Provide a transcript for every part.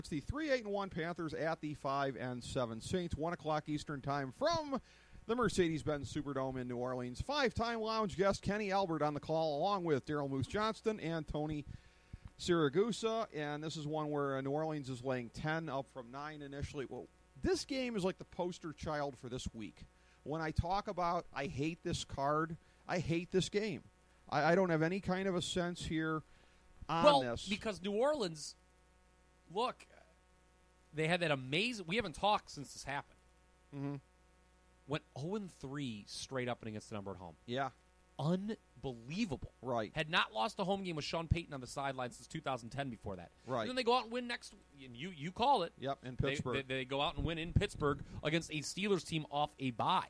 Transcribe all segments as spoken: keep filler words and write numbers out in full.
It's the three eight and one Panthers at the five and seven Saints. one o'clock Eastern Time from the Mercedes-Benz Superdome in New Orleans. Five-time lounge guest Kenny Albert on the call, along with Daryl Moose Johnston and Tony Siragusa. And this is one where uh, New Orleans is laying ten, up from nine initially. Well, this game is like the poster child for this week. When I talk about I hate this card, I hate this game. I, I don't have any kind of a sense here on well, this. Because New Orleans, look, they had that amazing – we haven't talked since this happened. Mm-hmm. Went oh and three straight up and against the number at home. Yeah. Unbelievable. Right. Had not lost a home game with Sean Payton on the sideline since two thousand ten before that. Right. And then they go out and win next – and you you call it. Yep, in Pittsburgh. They, they, they go out and win in Pittsburgh against a Steelers team off a bye.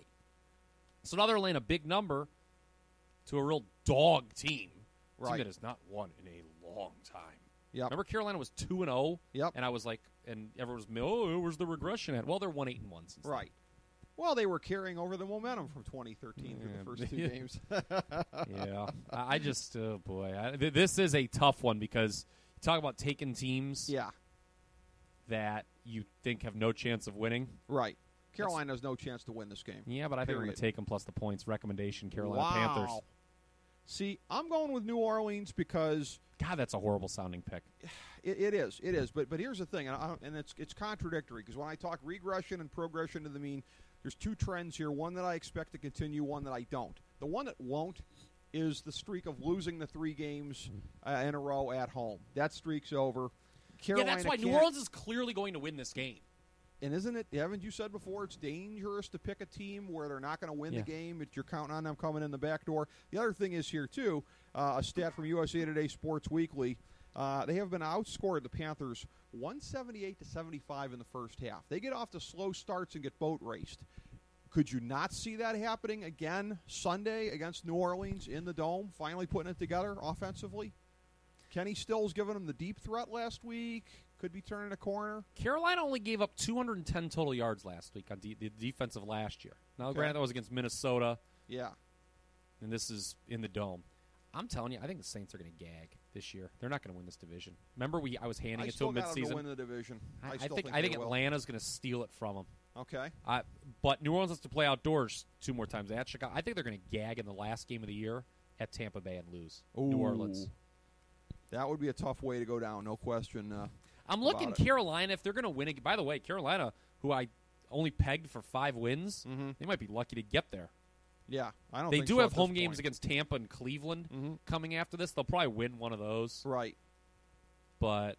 So now they're laying a big number to a real dog team. A Right. team that has not won in a long time. Yep. Remember Carolina was two and oh? Yep. And I was like – and everyone was, oh, where's the regression at? Well, they're one eight and one since Right. Well, they were carrying over the momentum from twenty thirteen Yeah. through the first two games. Yeah. I I just, oh, boy. I, th- this is a tough one because you talk about taking teams Yeah. that you think have no chance of winning. Right. Carolina has no chance to win this game. Yeah, but I think I'm going Period. to take them plus the points. Recommendation, Carolina wow. Panthers. See, I'm going with New Orleans because God, that's a horrible sounding pick. it, it is. It is. But but here's the thing, and, I, and it's it's contradictory because when I talk regression and progression to the mean, there's two trends here. One that I expect to continue, one that I don't. The one that won't is the streak of losing the three games uh, in a row at home. That streak's over. Carolina yeah, that's why can't- New Orleans is clearly going to win this game. And isn't it, haven't you said before, it's dangerous to pick a team where they're not going to win Yeah. the game, if you're counting on them coming in the back door. The other thing is here, too, uh, a stat from U S A Today Sports Weekly. Uh, they have been outscored, the Panthers, one seventy-eight to seventy-five in the first half. They get off to slow starts and get boat raced. Could you not see that happening again Sunday against New Orleans in the Dome, finally putting it together offensively? Kenny Stills giving them the deep threat last week. Could be turning a corner. Carolina only gave up two hundred ten total yards last week on de- the defense of last year. Now, Okay. granted, that was against Minnesota, Yeah. and this is in the Dome. I'm telling you, I think the Saints are going to gag this year. They're not going to win this division. Remember, we I was handing I it to still them got them midseason. to win the division. I, I, I still think, think I think they will. Atlanta's going to steal it from them. Okay. I, but New Orleans has to play outdoors two more times at Chicago. I think they're going to gag in the last game of the year at Tampa Bay and lose. New Ooh. Orleans. That would be a tough way to go down, no question. Uh, I'm looking about it. Carolina if they're going to win it. By the way, Carolina, who I only pegged for five wins, Mhm. they might be lucky to get there. yeah, I don't. They think do so have at home this games point. against Tampa and Cleveland Mhm. coming after this. They'll probably win one of those, Right. but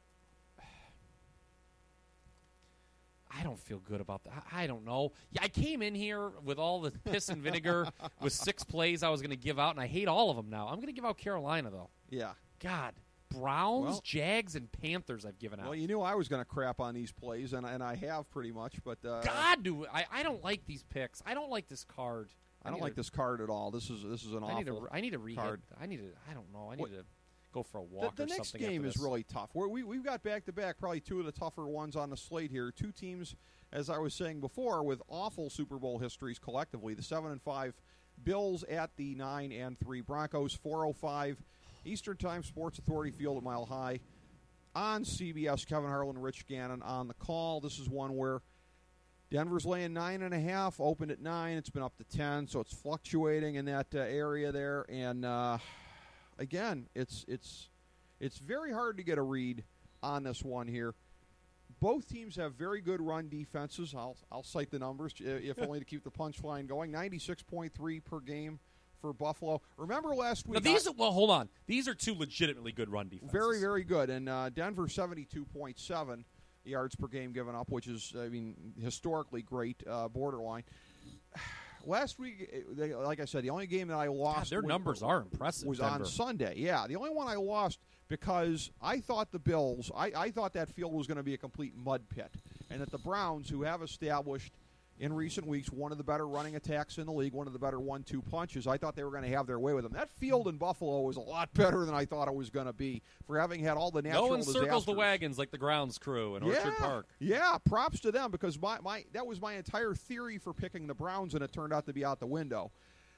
I don't feel good about that. I I don't know. Yeah, I came in here with all the piss and vinegar with six plays I was going to give out, and I hate all of them now. I'm going to give out Carolina, though. Yeah. God. Browns, Well- Jags, and Panthers I've given out. Well, you knew I was going to crap on these plays, and and I have pretty much. But uh, God, do I, I don't like these picks. I don't like this card. I don't need like to- this card at all. This is this is an I need awful. to. I need to read. card. I need to. I don't know. I need What- to go for a The, walk the or next something. game after is this. really tough. We're, we we've got back to back, probably two of the tougher ones on the slate here. Two teams, as I was saying before, with awful Super Bowl histories collectively. The seven and five Bills at the nine and three Broncos. Four oh five Eastern Time, Sports Authority Field at Mile High. On C B S, Kevin Harlan, Rich Gannon on the call. This is one where Denver's laying nine and a half, opened at nine. It's been up to ten, so it's fluctuating in that uh, area there. And uh, again, it's it's it's very hard to get a read on this one here. Both teams have very good run defenses. I'll I'll cite the numbers, uh, if only to keep the punchline going. ninety-six point three per game for Buffalo. Remember last week? Now these I- are, well, hold on. These are two legitimately good run defenses. very, very good. And uh, Denver, seventy-two point seven yards per game given up, which is, I mean, historically great, uh, borderline. Last week, it- they, like I said, the only game that I God, lost their was- numbers are impressive. was Denver. on Sunday. Yeah, the only one I lost because I thought the Bills, I, I thought that field was going to be a complete mud pit, and that the Browns, who have established in recent weeks one of the better running attacks in the league, one of the better one two punches, I thought they were going to have their way with them. That field in Buffalo was a lot better than I thought it was going to be for having had all the natural No one circles the disasters. wagons like the grounds crew in Yeah, Orchard Park. yeah, props to them because my, my that was my entire theory for picking the Browns, and it turned out to be out the window.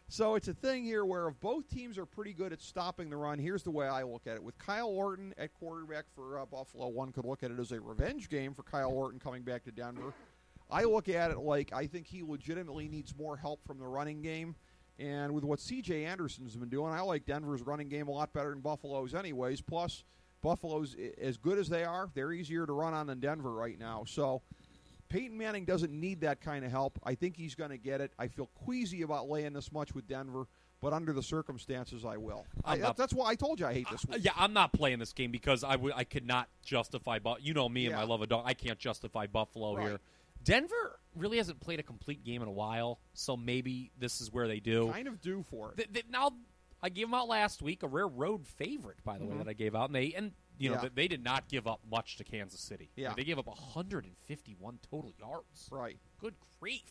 So it's a thing here where if both teams are pretty good at stopping the run, here's the way I look at it. With Kyle Orton at quarterback for uh, Buffalo, one could look at it as a revenge game for Kyle Orton coming back to Denver. I look at it like I think he legitimately needs more help from the running game. And with what C J Anderson's been doing, I like Denver's running game a lot better than Buffalo's anyways. Plus, Buffalo's, as good as they are, they're easier to run on than Denver right now. So Peyton Manning doesn't need that kind of help. I think he's going to get it. I feel queasy about laying this much with Denver, but under the circumstances, I will. I, not, that's why I told you I hate this uh, week. Yeah, I'm not playing this game because I, w- I could not justify. Bu- you know me and yeah. my love of dog. I can't justify Buffalo right. here. Denver really hasn't played a complete game in a while, so maybe this is where they do. Kind of due for it. They, they, now, I gave them out last week, a rare road favorite, by the mm-hmm. way, that I gave out, and they and you know yeah. they, they did not give up much to Kansas City. Yeah. I mean, they gave up one hundred fifty-one total yards. Right. Good grief.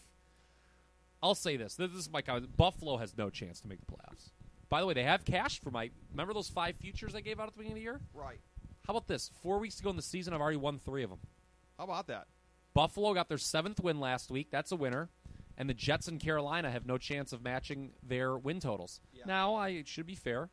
I'll say this. This is my comment. Buffalo has no chance to make the playoffs. By the way, they have cash for my. Remember those five futures I gave out at the beginning of the year? Right. How about this? Four weeks ago in the season, I've already won three of them. How about that? Buffalo got their seventh win last week. That's a winner. And the Jets and Carolina have no chance of matching their win totals. Yeah. Now, I it should be fair.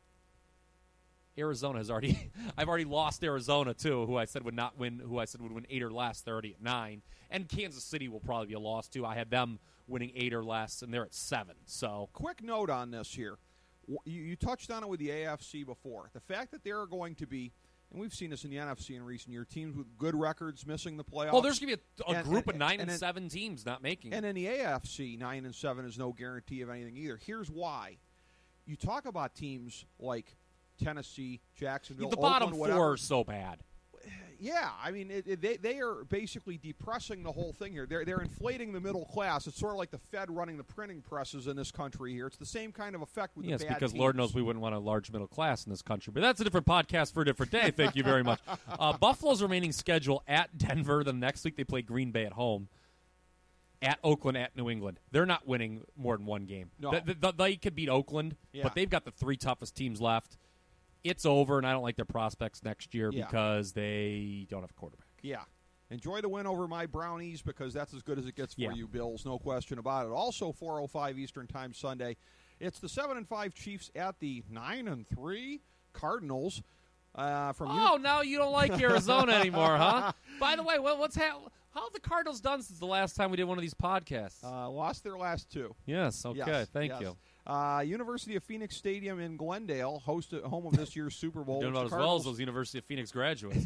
Arizona has already – I've already lost Arizona, too, who I said would not win – who I said would win eight or less. They're already at nine. And Kansas City will probably be a loss, too. I had them winning eight or less, and they're at seven. So, quick note on this here. You, you touched on it with the A F C before. The fact that there are going to be – and we've seen this in the N F C in recent years, teams with good records missing the playoffs. well, there's going to be a, a and, group and, of nine and, and, and seven teams not making and it. in the A F C, nine and seven is no guarantee of anything either. Here's why. You talk about teams like Tennessee, Jacksonville, The bottom Oakland, four are so bad. Yeah, I mean, it, it, they they are basically depressing the whole thing here. They're they're inflating the middle class. It's sort of like the Fed running the printing presses in this country here. It's the same kind of effect with Yes, the bad because teams. Lord knows we wouldn't want a large middle class in this country. But that's a different podcast for a different day. Thank you very much. Uh, Buffalo's remaining schedule at Denver. The next week they play Green Bay at home. At Oakland, at New England. They're not winning more than one game. No. They, they, they could beat Oakland, Yeah. but they've got the three toughest teams left. It's over, and I don't like their prospects next year Yeah. because they don't have a quarterback. Yeah. Enjoy the win over my Brownies because that's as good as it gets for Yeah. you, Bills. No question about it. Also, four oh five Eastern Time Sunday. It's the seven and five Chiefs at the nine and three Cardinals. Uh, from Oh, now you don't like Arizona anymore, huh? By the way, what, what's ha- how have the Cardinals done since the last time we did one of these podcasts? uh, lost their last two. yes, okay, Yes, thank yes. you. Uh, University of Phoenix Stadium in Glendale, host home of this year's Super Bowl. Doing which about as the well as Cardinals- those University of Phoenix graduates.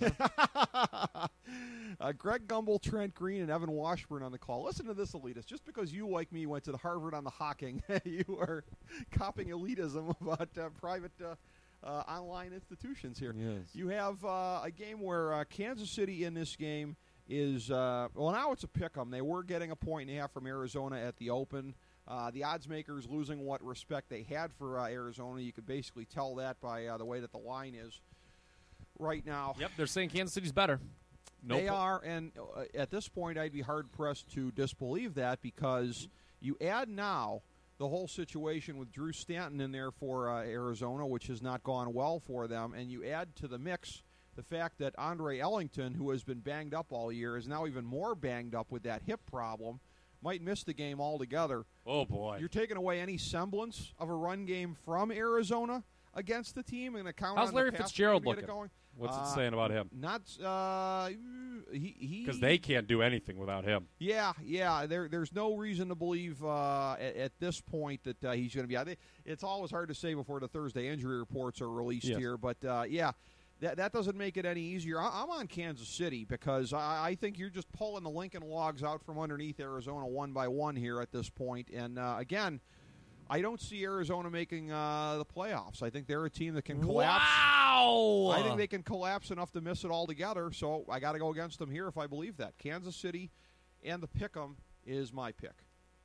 uh, Greg Gumbel, Trent Green, and Evan Washburn on the call. Listen to this, elitist. Just because you, like me, went to the Harvard on the Hocking, you are copying elitism about uh, private uh, uh, online institutions here. Yes. You have uh, a game where uh, Kansas City in this game is, uh, well, now it's a pick-em. They were getting a point and a half from Arizona at the open. Uh, the odds makers losing what respect they had for uh, Arizona. You could basically tell that by uh, the way that the line is right now. Yep, they're saying Kansas City's better. No They po- are, and uh, at this point, I'd be hard-pressed to disbelieve that because you add now the whole situation with Drew Stanton in there for uh, Arizona, which has not gone well for them, and you add to the mix the fact that Andre Ellington, who has been banged up all year, is now even more banged up with that hip problem, might miss the game altogether. Oh, boy. You're taking away any semblance of a run game from Arizona against the team and account How's on Larry the pass Fitzgerald game to get it looking? going? What's Uh, it saying about him? Not uh, he he Because they can't do anything without him. Yeah, yeah. There, there's no reason to believe uh, at, at this point that uh, he's going to be out. It's always hard to say before the Thursday injury reports are released Yes. here, but uh, yeah, that that doesn't make it any easier. I, I'm on Kansas City because I, I think you're just pulling the Lincoln logs out from underneath Arizona one by one here at this point. And uh, again, I don't see Arizona making uh, the playoffs. I think they're a team that can collapse. Wow! I think they can collapse enough to miss it altogether, so I got to go against them here if I believe that. Kansas City and the pick'em is my pick.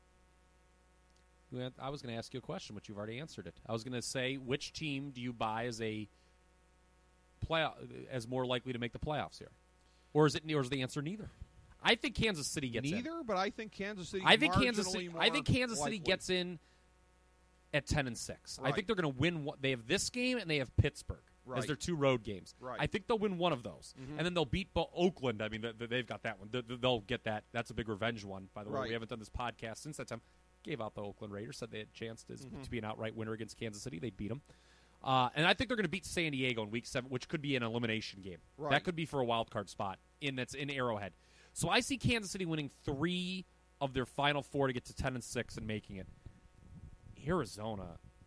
I was going to ask you a question, but you've already answered it. I was going to say, which team do you buy as a play as more likely to make the playoffs here, or is it? Or is the answer neither? I think Kansas City gets neither, in. but I think Kansas City. I think Kansas City. More I think Kansas City likely. gets in at ten and six. Right. I think they're going to win. What, they have this game and they have Pittsburgh Right. as their two road games. Right. I think they'll win one of those, Mhm. and then they'll beat Bo- Oakland. I mean, th- th- they've got that one. Th- th- They'll get that. That's a big revenge one. By the way, Right. we haven't done this podcast since that time. gave out the Oakland Raiders, said they had a chance to, Mhm. to be an outright winner against Kansas City. They beat them. Uh, and I think they're going to beat San Diego in week seven, which could be an elimination game. Right. That could be for a wild card spot in that's in Arrowhead. So I see Kansas City winning three of their final four to get to ten and six and making it. Arizona,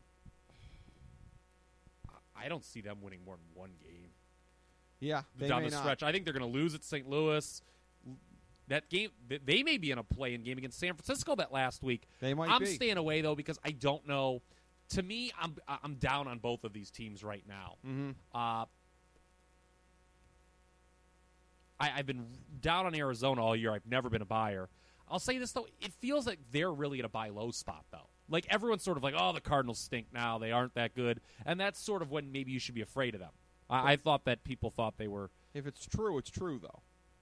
I don't see them winning more than one game Yeah, they down may the not. stretch. I think they're going to lose at Saint Louis. That game, they may be in a play-in game against San Francisco that last week. They might I'm be. staying away though because I don't know. To me, I'm I'm down on both of these teams right now. Mm-hmm. Uh, I, I've been down on Arizona all year. I've never been a buyer. I'll say this though: it feels like they're really at a buy low spot though. Like everyone's sort of like, "Oh, the Cardinals stink now; they aren't that good," and that's sort of when maybe you should be afraid of them. I, I thought that people thought they were. If it's true, it's true though.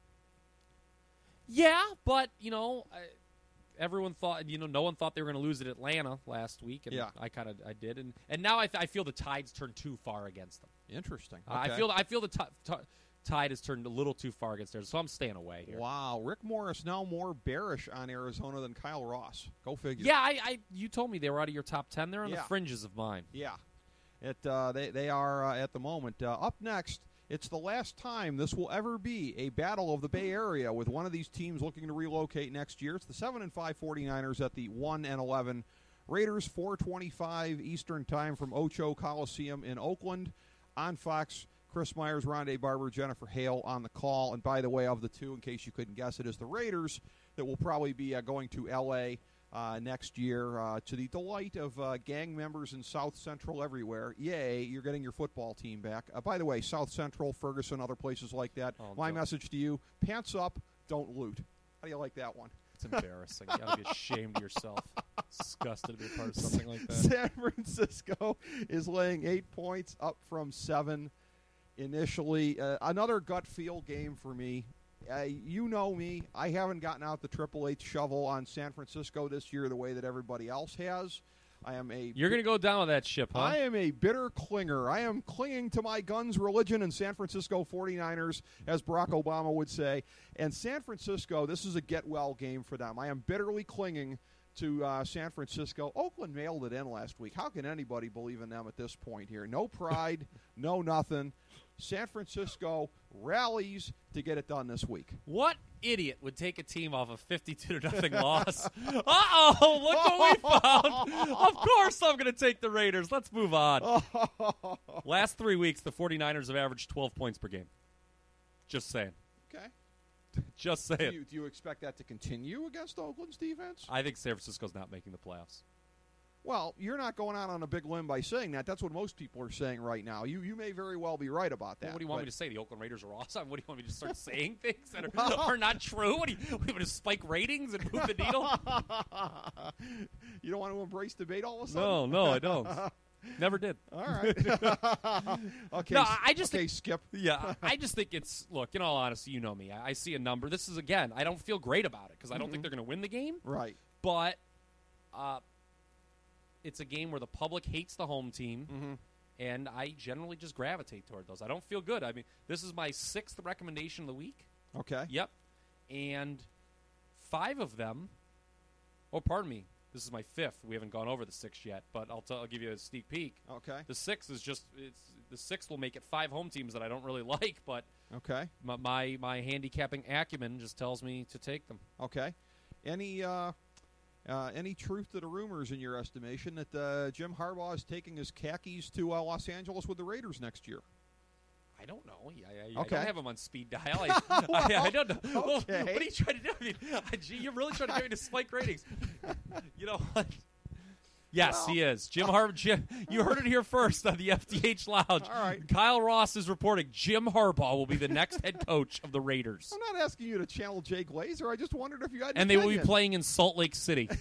Yeah, but you know, I, everyone thought you know no one thought they were going to lose at Atlanta last week, and Yeah. I kind of I did, and and now I, th- I feel the tide's turned too far against them. Interesting. Uh, I Okay. feel I feel the t- t- tide has turned a little too far against theirs, so I'm staying away here. Wow, Rick Morris now more bearish on Arizona than Kyle Ross. Go figure. Yeah, I, I you told me they were out of your top ten. They're on Yeah. the fringes of mine. Yeah. It uh, they they are uh, at the moment. Uh, up next, it's the last time this will ever be a battle of the Bay Area with one of these teams looking to relocate next year. It's the seven and five 49ers at the one and eleven Raiders. four twenty-five Eastern Time from Ocho Coliseum in Oakland on Fox. Chris Myers, Rondé Barber, Jennifer Hale on the call. And by the way, of the two, in case you couldn't guess, it is the Raiders that will probably be uh, going to L A Uh, next year, uh, to the delight of uh, gang members in South Central everywhere. Yay, you're getting your football team back. Uh, by the way, South Central, Ferguson, other places like that. Oh, My don't. message to you, pants up, don't loot. How do you like that one? It's embarrassing. You gotta be ashamed of yourself. Disgusted to be a part of something like that. San Francisco is laying eight points up from seven initially. Uh, another gut feel game for me. Uh, you know me. I haven't gotten out the Triple H shovel on San Francisco this year the way that everybody else has. I am a You're gonna go down with that ship, huh? I am a bitter clinger. I am clinging to my guns, religion, and San Francisco 49ers, as Barack Obama would say. And San Francisco, this is a get-well game for them. I am bitterly clinging to uh, San Francisco. Oakland mailed it in last week. How can anybody believe in them at this point here? No pride, no nothing. San Francisco rallies to get it done this week. What idiot would take a team off a fifty-two to nothing loss? Uh-oh, look what we found. Of course I'm going to take the Raiders. Let's move on. Last three weeks, the 49ers have averaged twelve points per game. Just saying. Okay. Just Do saying. you, do you expect that to continue against Oakland's defense? I think San Francisco's not making the playoffs. Well, you're not going out on a big limb by saying that. That's what most people are saying right now. You you may very well be right about that. Well, what do you want but- me to say? The Oakland Raiders are awesome? What do you want me to start saying things that are, are not true? What do you, what do you want to spike ratings and move the needle? You don't want to embrace debate all of a sudden? No, no, I don't. Never did. All right. okay. No, I just okay, think- Skip. Yeah, I just think it's, look, in all honesty, you know me. I, I see a number. This is, again, I don't feel great about it because I don't Mhm. think they're going to win the game. Right. But uh, it's a game where the public hates the home team, Mm-hmm. and I generally just gravitate toward those. I don't feel good. I mean, this is my sixth recommendation of the week. Okay. Yep. And five of them, oh, pardon me, this is my fifth. We haven't gone over the sixth yet, but I'll, t- I'll give you a sneak peek. Okay. The sixth is just, it's the sixth will make it five home teams that I don't really like, but Okay. my my, my handicapping acumen just tells me to take them. Okay. Any uh, uh, any truth to the rumors in your estimation that uh, Jim Harbaugh is taking his khakis to uh, Los Angeles with the Raiders next year? I don't know. I, I, Okay. I don't have him on speed dial. I, I, I don't know. Well, Okay. what are you trying to do? I mean, gee, you're really trying to get me to spike ratings. You know what? Yes, Well- he is. Jim Harbaugh. Jim, you heard it here first on the F D H Lounge. All right. Kyle Ross is reporting Jim Harbaugh will be the next head coach of the Raiders. I'm not asking you to channel Jay Glazer. I just wondered if you had. an And they will be opinion. playing in Salt Lake City.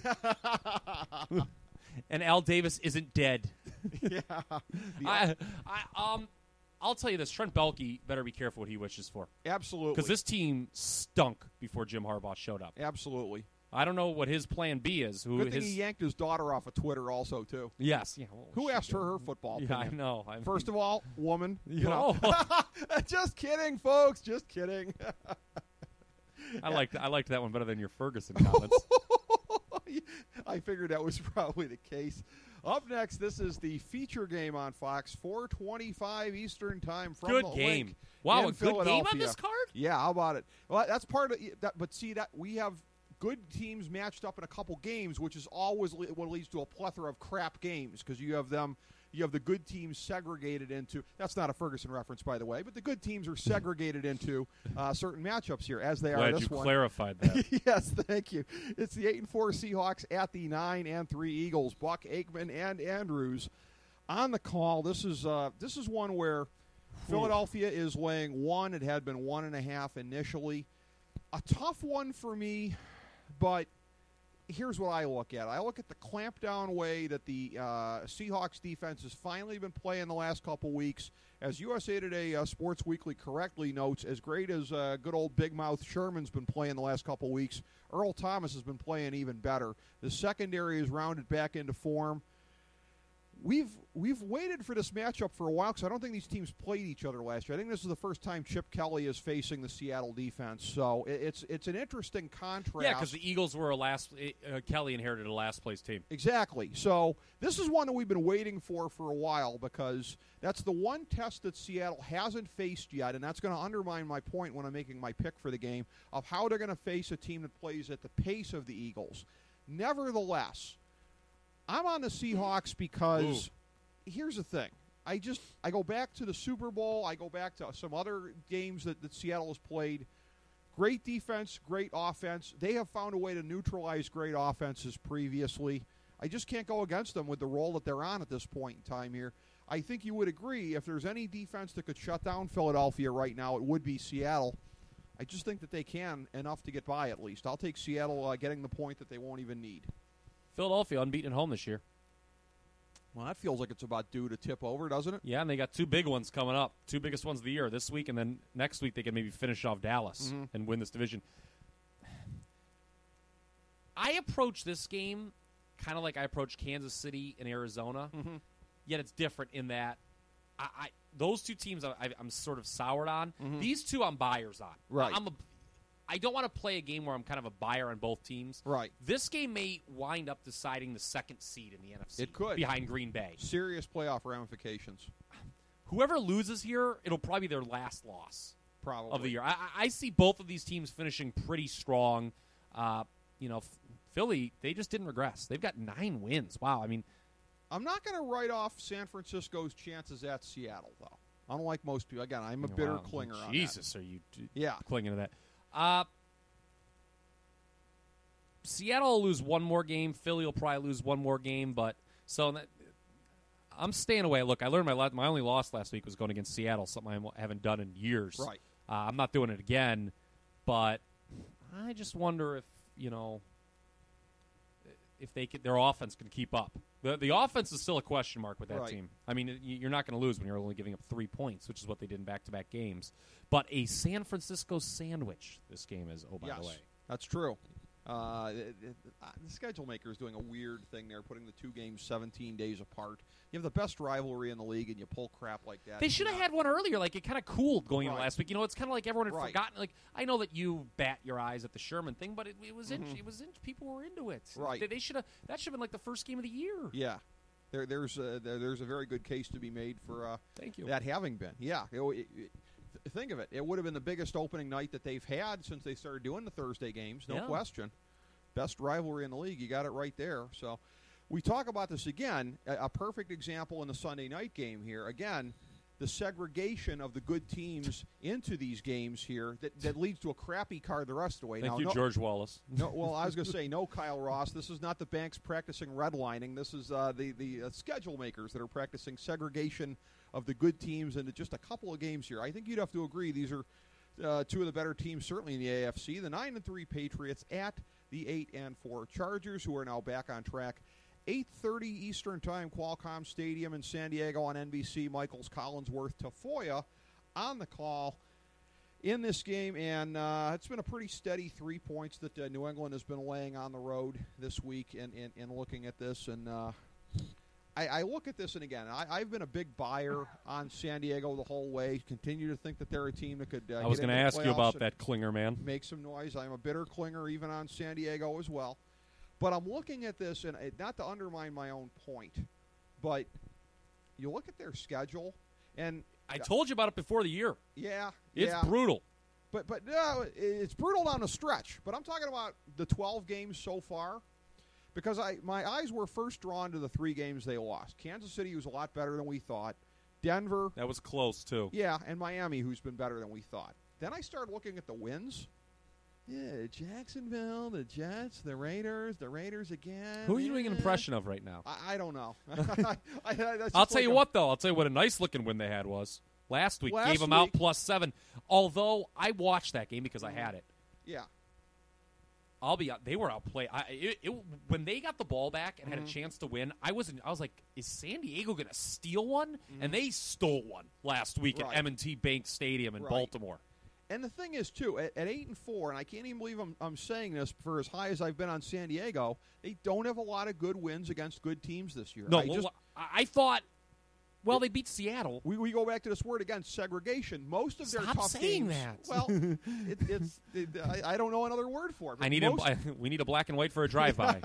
And Al Davis isn't dead. Yeah. The- I, I, um, I'll tell you this: Trent Baalke better be careful what he wishes for, absolutely. because this team stunk before Jim Harbaugh showed up. Absolutely. I don't know what his plan B is. Who Good thing his he yanked his daughter off of Twitter also, too. yes, yeah, well, Who she asked her did. her football Yeah, I opinion? know. I First of all, woman. You Oh. know. Just kidding, folks. Just kidding. I liked I liked that one better than your Ferguson comments. I figured that was probably the case. Up next, this is the feature game on Fox, four twenty-five Eastern Time from Good the game. Link Wow, in a good game on Philadelphia. this card? Yeah, how about it? Well, that's part of that. But see, that we have good teams matched up in a couple games, which is always le- what leads to a plethora of crap games because you have them. You have the good teams segregated into. That's not a Ferguson reference, by the way, but the good teams are segregated into uh, certain matchups here, as they Glad are this you one. clarified that. Yes, thank you. It's the eight and four Seahawks at the nine and three Eagles. Buck, Aikman, and Andrews on the call. This is uh, this is one where Philadelphia is laying one. It had been one and a half initially. A tough one for me, but here's what I look at. I look at the clampdown way that the uh, Seahawks defense has finally been playing the last couple weeks. As U S A Today uh, Sports Weekly correctly notes, as great as uh, good old Big Mouth Sherman's been playing the last couple weeks, Earl Thomas has been playing even better. The secondary is rounded back into form. We've we've waited for this matchup for a while because I don't think these teams played each other last year. I think this is the first time Chip Kelly is facing the Seattle defense. So it, it's it's an interesting contrast. Yeah, because the Eagles were a last uh, Kelly inherited a last place team. Exactly. So this is one that we've been waiting for for a while because that's the one test that Seattle hasn't faced yet, and that's going to undermine my point when I'm making my pick for the game of how they're going to face a team that plays at the pace of the Eagles. Nevertheless, I'm on the Seahawks because Ooh. here's the thing. I just I go back to the Super Bowl. I go back to some other games that, that Seattle has played. Great defense, great offense. They have found a way to neutralize great offenses previously. I just can't go against them with the role that they're on at this point in time here. I think you would agree if there's any defense that could shut down Philadelphia right now, it would be Seattle. I just think that they can enough to get by at least. I'll take Seattle uh, getting the point that they won't even need. Philadelphia unbeaten at home this year. Well, that feels like it's about due to tip over, doesn't it? Yeah, and they got two big ones coming up. Two biggest ones of the year this week, and then next week they can maybe finish off Dallas Mhm. and win this division. I approach this game kind of like I approach Kansas City and Arizona, Mm-hmm. yet it's different in that I, I those two teams I, I, I'm sort of soured on. Mhm. These two I'm buyers on. Right. I'm a, I don't want to play a game where I'm kind of a buyer on both teams. Right. This game may wind up deciding the second seed in the N F C. It could. Behind Green Bay. Serious playoff ramifications, Whoever loses here, it'll probably be their last loss probably. of the year. I, I I see both of these teams finishing pretty strong. Uh, you know, F- Philly, they just didn't regress. They've got nine wins. Wow. I mean, I'm not going to write off San Francisco's chances at Seattle, though. Unlike most people. Again, I'm a bitter wow, clinger on that. Jesus, are you d- Yeah. clinging to that? Uh, Seattle will lose one more game. Philly will probably lose one more game. But so that, I'm staying away. Look, I learned my la- my only loss last week was going against Seattle, something I haven't done in years. Right. Uh, I'm not doing it again. But I just wonder if you know if they could, their offense can keep up. The the offense is still a question mark with that Right. team. I mean, y- you're not going to lose when you're only giving up three points, which is what they did in back-to-back games. But a San Francisco sandwich, this game is, oh, by yes, the way. that's true. Uh, it, it, uh, the schedule maker is doing a weird thing there, putting the two games seventeen days apart. You have the best rivalry in the league, and you pull crap like that. They should have Yeah. had one earlier. Like, it kind of cooled going into Right. last week. You know, it's kind of like everyone had Right. forgotten. Like, I know that you bat your eyes at the Sherman thing, but it, it was in, Mhm. it was in, people were into it. Right. They, they should have. That should have been like the first game of the year. Yeah. There, there's, a, there, there's a very good case to be made for uh, Thank you. that having been. Yeah. It, it, it, think of it. It would have been the biggest opening night that they've had since they started doing the Thursday games, no Yeah. question. Best rivalry in the league. You got it right there. So we talk about this again. A, a perfect example in the Sunday night game here. Again, the segregation of the good teams into these games here that, that leads to a crappy card the rest of the way. Thank now, you, no, George Wallace. No, well, I was going to say no, Kyle Ross. This is not the banks practicing redlining. This is uh, the the uh, schedule makers that are practicing segregation of the good teams into just a couple of games here. I think you'd have to agree these are uh, two of the better teams, certainly in the A F C. The nine and three Patriots at the eight and four Chargers, who are now back on track. eight thirty Eastern Time, Qualcomm Stadium in San Diego on N B C. Michaels Collinsworth Tafoya on the call in this game, and uh, it's been a pretty steady three points that uh, New England has been laying on the road this week in, in, in looking at this. And uh, I, I look at this, and again, I, I've been a big buyer on San Diego the whole way, continue to think that they're a team that could uh, I was going going to to ask you about that Klinger, man. make some noise. I'm a bitter clinger even on San Diego as well. But I'm looking at this, and it, not to undermine my own point, but you look at their schedule, and I told you about it before the year. yeah, It's yeah. brutal. But but no, it's brutal down the stretch. But I'm talking about the twelve games so far, because I my eyes were first drawn to the three games they lost. Kansas City was a lot better than we thought. Denver, That was close, too. yeah, and Miami, who's been better than we thought. Then I started looking at the wins. Yeah, Jacksonville, the Jets, the Raiders, the Raiders again. Who are you doing an Eh, impression of right now? I, I don't know. I, I, that's I'll just tell like you a- what, though. I'll tell you what a nice-looking win they had was. Last week, Last gave them out week- plus seven. Although, I watched that game because I had it. Yeah, I'll be they were outplayed. I, it, it, when they got the ball back and had Mhm. a chance to win, I was I was like, is San Diego going to steal one? Mhm. And they stole one last week Right. at M and T Bank Stadium in Right. Baltimore. and the thing is too, at, at eight and four, and I can't even believe I'm, I'm saying this for as high as I've been on San Diego, they don't have a lot of good wins against good teams this year. No, I well, just, I, I thought. Well, they beat Seattle. we, we go back to this word again, segregation. Most of their Stop tough saying games. that. Well, it, it's it, I, I don't know another word for it. but I need most, a, we need a black and white for a drive-by.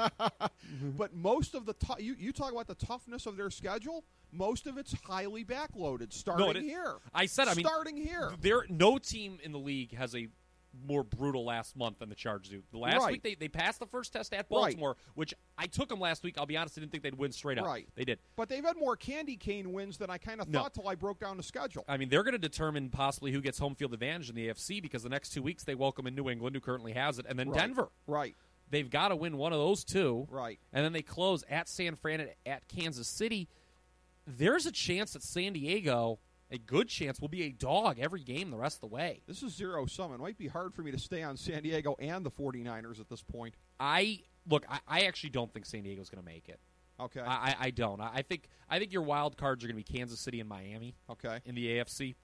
But most of the tou- you you talk about the toughness of their schedule. Most of it's highly backloaded. Starting it- here, I said, I mean, starting here. there no team in the league has a more brutal last month than the Chargers do. The last Right. week they, they passed the first test at Baltimore, which I took them last week. I'll be honest, I didn't think they'd win straight up. Right. They did. But they've had more candy cane wins than I kind of No. thought till I broke down the schedule. I mean, they're going to determine possibly who gets home field advantage in the A F C because the next two weeks they welcome in New England, who currently has it, and then Right. Denver. Right, They've got to win one of those two, right. and then they close at San Fran and at Kansas City. There's a chance that San Diego, a good chance, will be a dog every game the rest of the way. This is zero sum. It might be hard for me to stay on San Diego and the 49ers at this point. I look. I, I actually don't think San Diego's going to make it. Okay. I, I, I don't. I, I think. I think your wild cards are going to be Kansas City and Miami okay. in the A F C.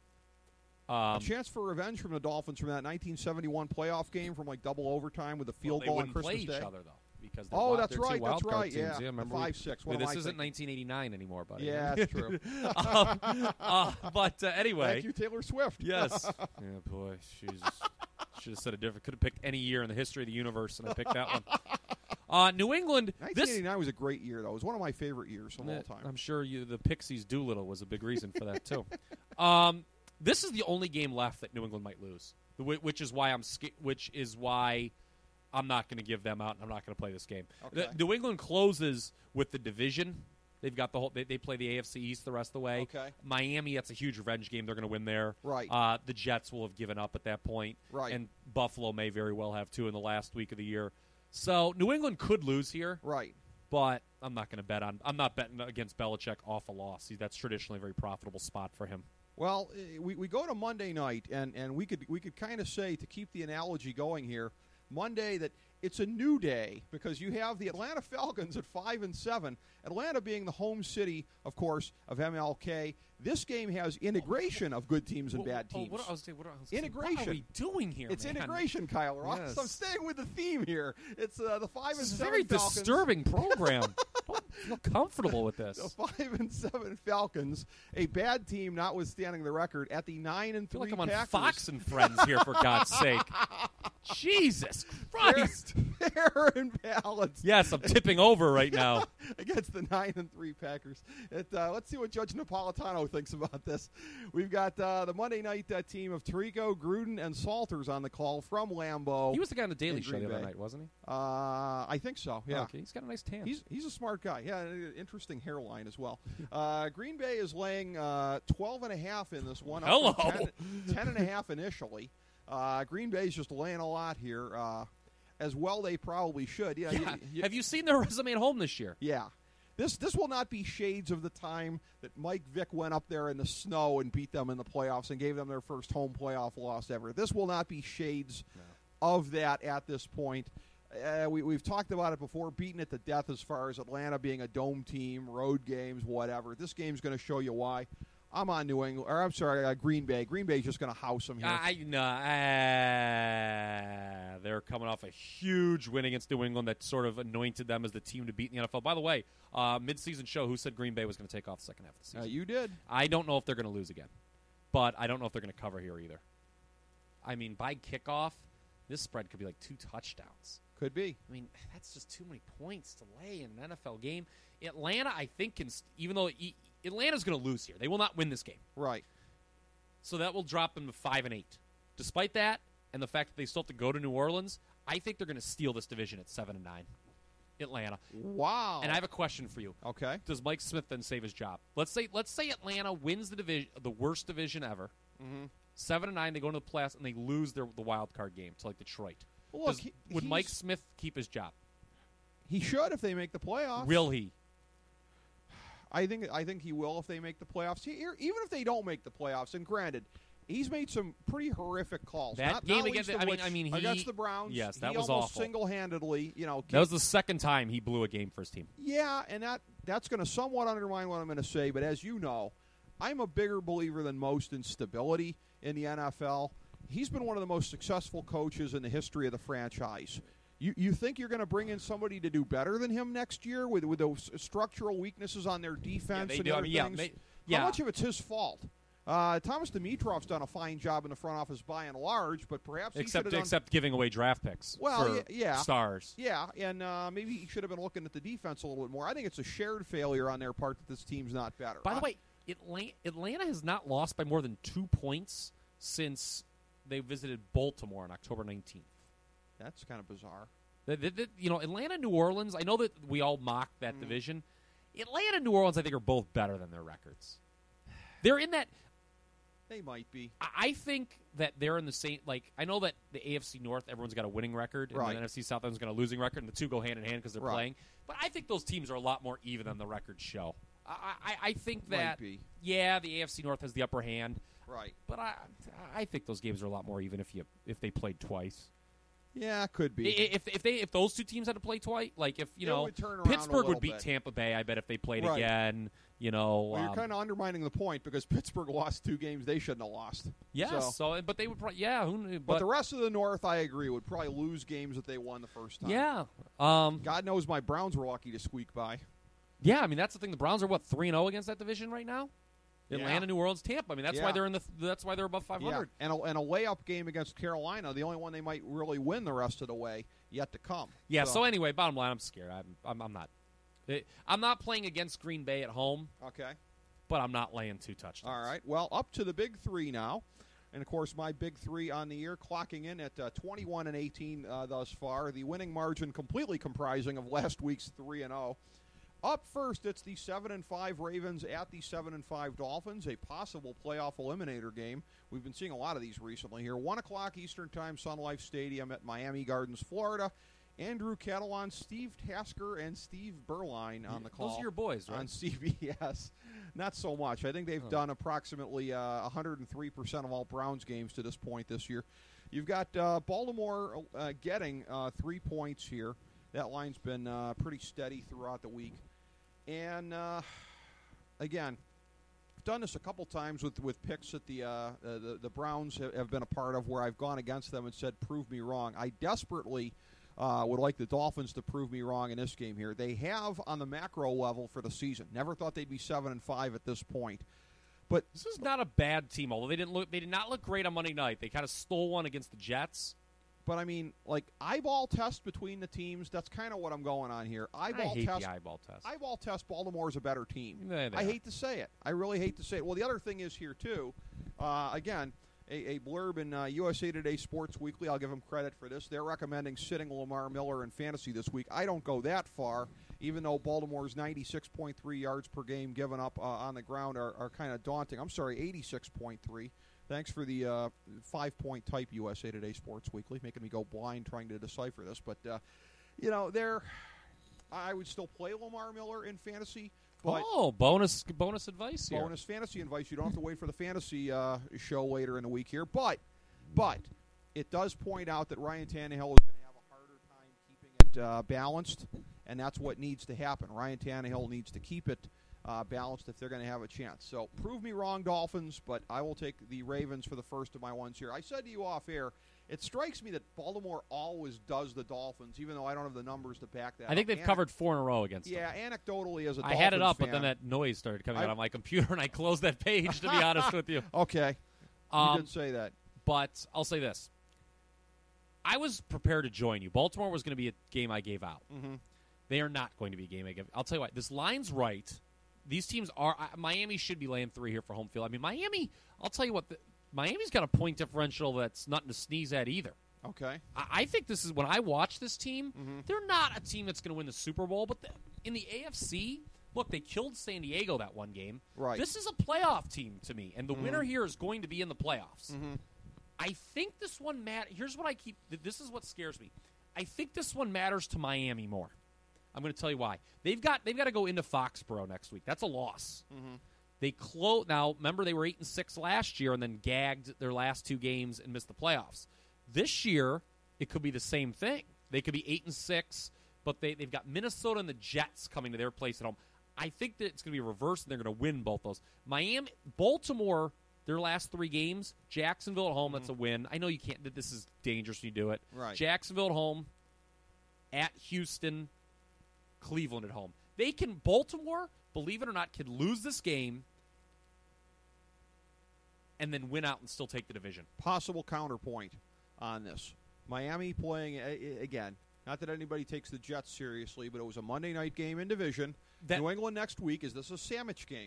A Um, chance for revenge from the Dolphins from that nineteen seventy-one playoff game from like double overtime with a well, field they goal on wouldn't Christmas play Day. each other though, because they're Oh, wild, that's they're two right. That's wild card right. teams. Yeah, remember five we- six. Well, What this am I isn't thinking? nineteen eighty-nine anymore, buddy. Yeah, that's true. um, uh, but uh, anyway, Thank you, Taylor Swift. yes. Yeah, boy, Jesus. Should have said a different. Could have picked any year in the history of the universe, and I picked that one. Uh, New England. nineteen This eighty-nine was a great year, though. It was one of my favorite years of all Uh, time. I'm sure you, the Pixies Doolittle was a big reason for that too. um, this is the only game left that New England might lose, wh- which is why I'm sca- which is why I'm not going to give them out, and I'm not going to play this game. Okay. The- New England closes with the division. They've got the whole. They, they play the A F C East the rest of the way. Okay. Miami, that's a huge revenge game. They're going to win there. Right. Uh, the Jets will have given up at that point. Right. And Buffalo may very well have two in the last week of the year. So New England could lose here. Right. But I'm not going to bet on. I'm not betting against Belichick off a loss. He, that's traditionally a very profitable spot for him. Well, eh, we, we go to Monday night, and, and we could we could kind of say, to keep the analogy going here, Monday that it's a new day because you have the Atlanta Falcons at five and seven. Atlanta being the home city, of course, of M L K. This game has integration of good teams and bad Oh, teams. what, I was, what, I was saying, what Integration. are we doing here? It's man? integration, Kyle Ross. Yes. I'm staying with the theme here. It's uh, the five This and is a seven very Falcons. disturbing program. Don't feel comfortable with this. The five and seven Falcons, a bad team, notwithstanding the record, at the nine and I feel three like I'm on Packers. Fox and Friends here, for God's sake. Jesus Christ. Fair and balanced Yes, I'm tipping over right now. against the nine and three Packers. It, uh, let's see what Judge Napolitano thinks about this. We've got uh, the Monday night uh, team of Tirico, Gruden, and Salters on the call from Lambeau. He was the guy on the Daily in Show Green the other Bay. night, wasn't he? Uh, I think so. Yeah. Okay, he's got a nice tan. He's he's a smart guy. Yeah, an interesting hairline as well. Uh, Green Bay is laying uh, twelve and a half in this one. up Hello. from ten, ten and a half initially. Uh, Green Bay's just laying a lot here. Uh, as well, they probably should. Yeah. yeah. y- y- Have you seen their resume at home this year? yeah. This this will not be shades of the time that Mike Vick went up there in the snow and beat them in the playoffs and gave them their first home playoff loss ever. This will not be shades of that at this point. Uh, we, we've talked about it before, beaten it to death as far as Atlanta being a dome team, road games, whatever. This game's going to show you why. I'm on New England, or I'm sorry, uh, Green Bay. Green Bay's just going to house them here. I no, uh, they're coming off a huge win against New England that sort of anointed them as the team to beat in the N F L. By the way, uh, mid-season show, who said Green Bay was going to take off the second half of the season? Uh, you did. I don't know if they're going to lose again, but I don't know if they're going to cover here either. I mean, by kickoff, this spread could be like two touchdowns. Could be. I mean, that's just too many points to lay in an N F L game. Atlanta, I think, can even though e- Atlanta's going to lose here, they will not win this game. Right. So that will drop them to five and eight. Despite that, and the fact that they still have to go to New Orleans, I think they're going to steal this division at seven and nine. Atlanta. Wow. And I have a question for you. Okay. Does Mike Smith then save his job? Let's say let's say Atlanta wins the division, the worst division ever. Mm-hmm. Seven and nine, they go into the playoffs and they lose their the wild card game to like Detroit. Well, look, Does, he, would he's- Mike Smith keep his job? He should if they make the playoffs. Will he? I think I think he will if they make the playoffs. He, even if they don't make the playoffs, and granted, he's made some pretty horrific calls. That not, game not against least the- of I mean- which I mean, he- against the Browns. yes, that he was almost awful. single-handedly, you know. That was the second time he blew a game for his team. Yeah, and that that's going to somewhat undermine what I'm going to say. But as you know, I'm a bigger believer than most in stability in the N F L. He's been one of the most successful coaches in the history of the franchise. You you think you're going to bring in somebody to do better than him next year with with those structural weaknesses on their defense they and do. I other mean, yeah, things? ma- How yeah. much of it's his fault? Uh, Thomas Dimitrov's done a fine job in the front office by and large, but perhaps he Except should have done except giving away draft picks Well, for yeah, yeah. stars. Yeah, and uh, maybe he should have been looking at the defense a little bit more. I think it's a shared failure on their part that this team's not better. By the I- way, Atlanta, Atlanta has not lost by more than two points since they visited Baltimore on October nineteenth. that's kind of bizarre. The, the, the, you know, Atlanta, New Orleans, I know that we all mock that Mm. division. Atlanta and New Orleans, I think, are both better than their records. They're in that. They might be. I- I think that they're in the same. Like, I know that the A F C North, everyone's got a winning record, and Right. the N F C South, everyone's got a losing record, and the two go hand in hand because they're Right. playing. But I think those teams are a lot more even than the records show. I, I, I think Might that, be. yeah, the A F C North has the upper hand, Right. but I, I think those games are a lot more even if you if they played twice. Yeah, could I- be. If if they if those two teams had to play twice, like if you It know would turn around a Pittsburgh little would beat bit. Tampa Bay, I bet if they played Right. again, you know. Well, you're um, kind of undermining the point because Pittsburgh lost two games they shouldn't have lost. yes, So, so, but they would probably yeah, who knew, but, but, the rest of the North, I agree, would probably lose games that they won the first time. yeah, um, God knows my Browns were lucky to squeak by. yeah. I mean that's the thing. The Browns are what three and zero against that division right now. Atlanta, Yeah. New Orleans, Tampa. I mean that's Yeah. why they're in the that's why they're above five Yeah, hundred. and a, and a layup game against Carolina, the only one they might really win the rest of the way, yet to come. Yeah. So, anyway, bottom line, I'm scared. I'm I'm, I'm not. eh, I'm not playing against Green Bay at home, Okay. but I'm not laying two touchdowns. All right. Well, up to the big three now. And, of course, my big three on the year, clocking in at uh, twenty-one and eighteen uh, thus far. The winning margin completely comprising of last week's three and oh. Up first, it's the seven and five Ravens at the seven and five Dolphins, a possible playoff eliminator game. We've been seeing a lot of these recently here. one o'clock Eastern Time, Sun Life Stadium at Miami Gardens, Florida. Andrew Catalan, Steve Tasker, and Steve Berline on the call. Those are your boys, right? On C B S. Not so much. I think they've Oh. done approximately uh, one hundred three percent of all Browns games to this point this year. You've got uh, Baltimore uh, getting uh, three points here. That line's been uh, pretty steady throughout the week. And, uh, again, I've done this a couple times with, with picks that the, uh, uh, the the Browns have, have been a part of where I've gone against them and said, prove me wrong. I desperately uh, would like the Dolphins to prove me wrong in this game here. They have on the macro level for the season. Never thought they'd be seven and five at this point. But This is not a bad team, although they didn't look. They did not look great on Monday night. They kind of stole one against the Jets. but I mean, like eyeball test between the teams. That's kind of what I'm going on here. Eyeball I hate test. the eyeball test. Eyeball test. Baltimore's a better team. They- they I are. hate to say it. I really hate to say it. Well, the other thing is here too. Uh, again, a, a blurb in uh, U S A Today Sports Weekly. I'll give them credit for this. They're recommending sitting Lamar Miller in fantasy this week. I don't go that far, even though Baltimore's ninety-six point three yards per game given up uh, on the ground are, are kind of daunting. I'm sorry, eighty-six point three. Thanks for the uh, five-point type, U S A Today Sports Weekly, making me go blind trying to decipher this. But, uh, you know, they're, I would still play Lamar Miller in fantasy. But oh, bonus bonus advice here. bonus fantasy advice. You don't have to wait for the fantasy uh, show later in the week here. But, but it does point out that Ryan Tannehill is going to have a harder time keeping it uh, balanced, and that's what needs to happen. Ryan Tannehill needs to keep it uh, balanced if they're going to have a chance. So prove me wrong, Dolphins, but I will take the Ravens for the first of my ones here. I said to you off air, it strikes me that Baltimore always does the Dolphins, even though I don't have the numbers to back that I think up. they've Anec- covered four in a row against Yeah, them. anecdotally as a I Dolphins had it up, fan, but then that noise started coming I- out on my computer, and I closed that page, to be honest with you. Okay, you Um, did say that. But I'll say this. I was prepared to join you. Baltimore was going to be a game I gave out. Mm-hmm. They are not going to be a game I give. I'll tell you what. This line's right. These teams are. I, Miami should be laying three here for home field. I mean, Miami. I'll tell you what. The, Miami's got a point differential that's nothing to sneeze at either. Okay. I, I think this is when I watch this team. Mm-hmm. They're not a team that's going to win the Super Bowl, but the, in the A F C. Look, they killed San Diego that one game. Right. This is a playoff team to me, and the mm-hmm. winner here is going to be in the playoffs. Mm-hmm. I think this one matters. Here's what I keep. This is what scares me. I think this one matters to Miami more. I'm going to tell you why. They've got they've got to go into Foxborough next week. That's a loss. Mm-hmm. They close now. Remember, they were eight and six last year, and then gagged their last two games and missed the playoffs. This year, it could be the same thing. They could be eight and six, but they they've got Minnesota and the Jets coming to their place at home. I think that it's going to be reversed, and they're going to win both those. Miami, Baltimore, their last three games, Jacksonville at home, mm-hmm. that's a win. I know you can't. This is dangerous when you do it. Right. Jacksonville at home, at Houston, Cleveland at home. They can, Baltimore, believe it or not, can lose this game and then win out and still take the division. Possible counterpoint on this. Miami playing, again, not that anybody takes the Jets seriously, but it was a Monday night game in division. That, New England next week. Is this a sandwich game?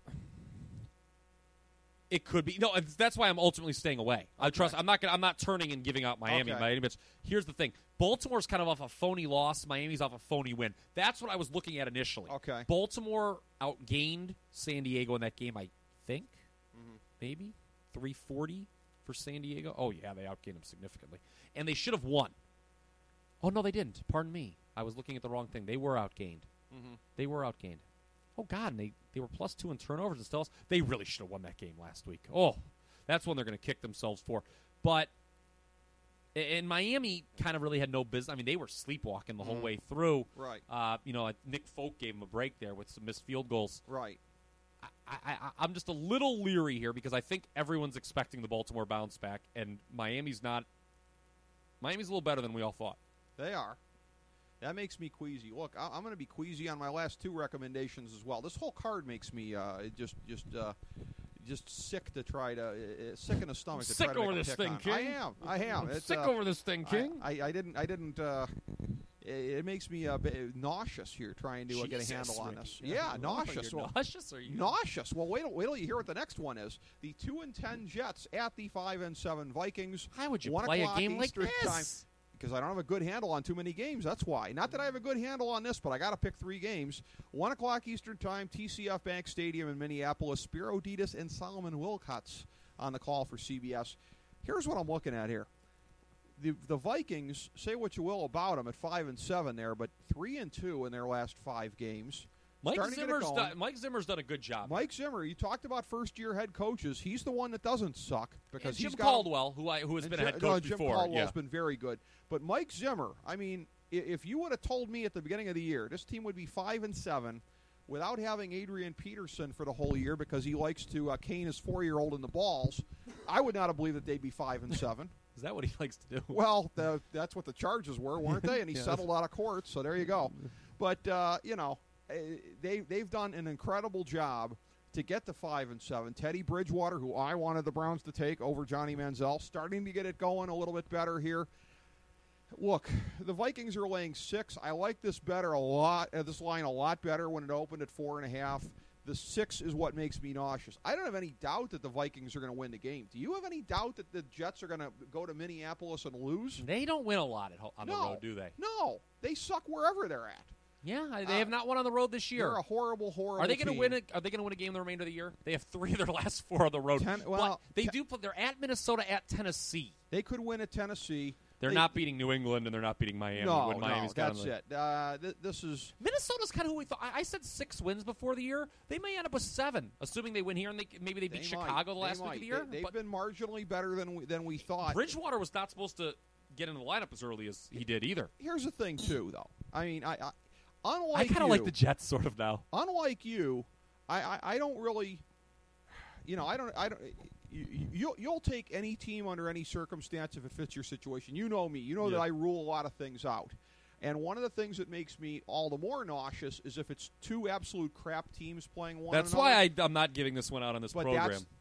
It could be. No, that's why I'm ultimately staying away. Okay. I trust. I'm not. Gonna, I'm not turning and giving out Miami okay. by any means. Here's the thing: Baltimore's kind of off a phony loss. Miami's off a phony win. That's what I was looking at initially. Okay. Baltimore outgained San Diego in that game. I think mm-hmm. maybe three forty for San Diego. Oh yeah, they outgained them significantly, and they should have won. Oh no, they didn't. Pardon me. I was looking at the wrong thing. They were outgained. Mm-hmm. They were outgained. Oh, God, and they, they were plus two in turnovers and still. They really should have won that game last week. Oh, that's one they're going to kick themselves for. But, and Miami kind of really had no business. I mean, they were sleepwalking the whole mm. way through. Right. Uh, you know, Nick Folk gave them a break there with some missed field goals. Right. I, I, I'm just a little leery here because I think everyone's expecting the Baltimore bounce back, and Miami's not. Miami's a little better than we all thought. They are. That makes me queasy. Look, I'm going to be queasy on my last two recommendations as well. This whole card makes me uh, just just uh, just sick to try to uh, sick in the stomach. To sick try to over make this a pick thing, on. King. I am. I am. I'm it's, sick uh, over this thing, King. I, I, I didn't. I didn't. Uh, it, it makes me uh, nauseous here trying to uh, get a handle on this. Ricky. Yeah, oh, nauseous. Well, nauseous? Are you nauseous? Well, wait till wait till you hear what the next one is. The two and ten Jets at the five and seven Vikings. How would you One play a game Eastern like this? Time. Because I don't have a good handle on too many games. That's why. Not that I have a good handle on this, but I got to pick three games. One o'clock Eastern Time, T C F Bank Stadium in Minneapolis. Spiro Dedes and Solomon Wilcots on the call for C B S. Here's what I'm looking at here. The the Vikings, say what you will about them at five and seven there, but three and two in their last five games. Mike Zimmer's, done, Mike Zimmer's done a good job. Mike Zimmer, you talked about first-year head coaches. He's the one that doesn't suck because and Jim he's got Caldwell, who I, who has been Jim, a head coach no, Jim before. Caldwell's yeah. been very good. But Mike Zimmer, I mean, if you would have told me at the beginning of the year this team would be five and seven without having Adrian Peterson for the whole year because he likes to uh, cane his four-year-old in the balls, I would not have believed that they'd be five and seven. Is that what he likes to do? Well, the, that's what the charges were, weren't they? And he yeah. settled out of court, so there you go. But, uh, you know, they, they've done an incredible job to get to five and seven. Teddy Bridgewater, who I wanted the Browns to take over Johnny Manziel, starting to get it going a little bit better here. Look, the Vikings are laying six. I like this better a lot. Uh, this line a lot better when it opened at four and a half. The six is what makes me nauseous. I don't have any doubt that the Vikings are going to win the game. Do you have any doubt that the Jets are going to go to Minneapolis and lose? They don't win a lot at ho- on no, the road, do they? No, they suck wherever they're at. Yeah, they uh, have not won on the road this year. They're a horrible, horrible. Are they going to win? A, are they going to win a game the remainder of the year? They have three of their last four on the road. Ten, well, but they ten, do. Play, they're at Minnesota, at Tennessee. They could win at Tennessee. They're they, not beating New England, and they're not beating Miami. No, when Miami's no, that's the, it. Uh, th- this is Minnesota's kind of who we thought. I, I said six wins before the year. They may end up with seven, assuming they win here, and they, maybe they beat they Chicago might. the last they week might. of the year. They, they've but been marginally better than we, than we thought. Bridgewater was not supposed to get into the lineup as early as he did either. Here's the thing, too, though. I mean, I, I unlike I kind of like the Jets sort of now. Unlike you, I, I, I don't really, you know, I don't, I don't. You, you'll, you'll take any team under any circumstance if it fits your situation. You know me. You know yeah. that I rule a lot of things out. And one of the things that makes me all the more nauseous is if it's two absolute crap teams playing one That's another. why I, I'm not giving this one out on this but program. That's,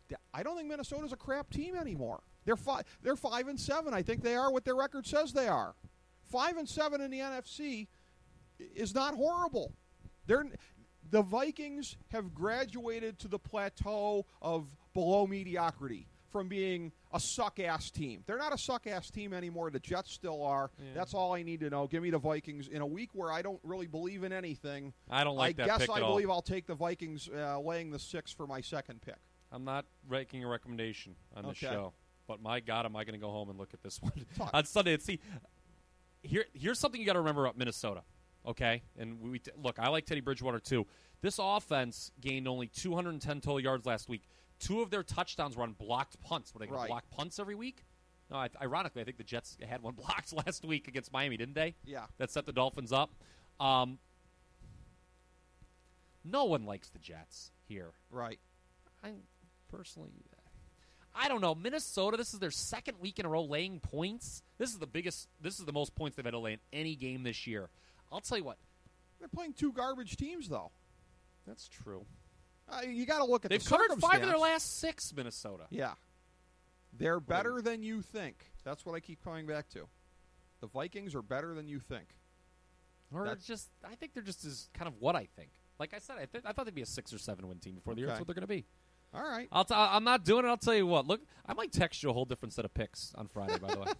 I don't think Minnesota's a crap team anymore. They're five. They're five and seven. I think they are what their record says they are. Five and seven in the N F C is not horrible. They're the Vikings have graduated to the plateau of below mediocrity from being a suck-ass team. They're not a suck-ass team anymore. The Jets still are. Yeah. That's all I need to know. Give me the Vikings. In a week where I don't really believe in anything, I don't like I that guess pick I at all. believe I'll take the Vikings uh, laying the six for my second pick. I'm not making a recommendation on this okay. show. But my God, am I going to go home and look at this one Talk. on Sunday and see. Here, here's something you got to remember about Minnesota, okay? And we t- look, I like Teddy Bridgewater too. This offense gained only two hundred ten total yards last week. Two of their touchdowns were on blocked punts. Were they going right. to block punts every week? No, I, ironically, I think the Jets had one blocked last week against Miami, didn't they? Yeah. That set the Dolphins up. Um, no one likes the Jets here. Right. I personally, I don't know. Minnesota, this is their second week in a row laying points. This is the biggest, this is the most points they've had to lay in any game this year. I'll tell you what. They're playing two garbage teams, though. That's true. Uh, you got to look at They've the covered five of their circumstance. last six, Minnesota. Yeah. They're better than you think. That's what I keep coming back to. The Vikings are better than you think. Or That's- just, I think they're just as kind of what I think. Like I said, I, th- I thought they'd be a six or seven win team before the year. Okay. That's what they're going to be. All right. I'll t- I'm not doing it. I'll tell you what. Look, I might text you a whole different set of picks on Friday, by the way.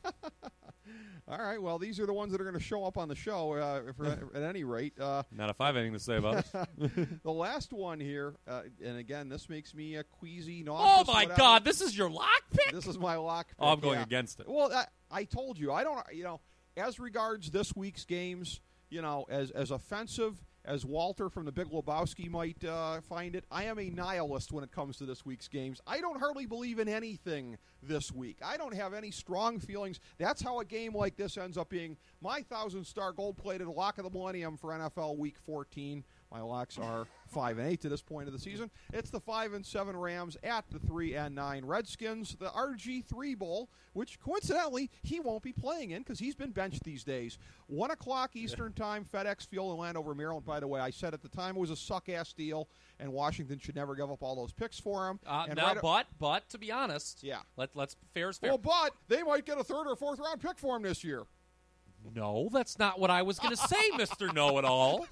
All right. Well, these are the ones that are going to show up on the show uh, for, at any rate. Uh, Not if I have anything to say about it. the last one here, uh, and again, this makes me a queasy, Oh, nauseous. my whatever. God. This is your lock pick? This is my lock pick. Oh, I'm going yeah. against it. Well, I, I told you. I don't, you know, as regards this week's games, you know, as, as offensive as Walter from the Big Lebowski might uh, find it, I am a nihilist when it comes to this week's games. I don't hardly believe in anything this week. I don't have any strong feelings. That's how a game like this ends up being my thousand-star gold-plated lock of the millennium for N F L Week fourteen. My locks are five and eight to this point of the season. It's the five and seven Rams at the three and nine Redskins. The R G three Bowl, which coincidentally he won't be playing in because he's been benched these days. One o'clock Eastern Time, FedEx Field in Landover, Maryland. By the way, I said at the time it was a suck-ass deal, and Washington should never give up all those picks for him. Uh, and no, right but but to be honest, yeah, let let's fair is fair. well, but they might get a third or fourth round pick for him this year. No, that's not what I was going to say, Mister Know-It-All.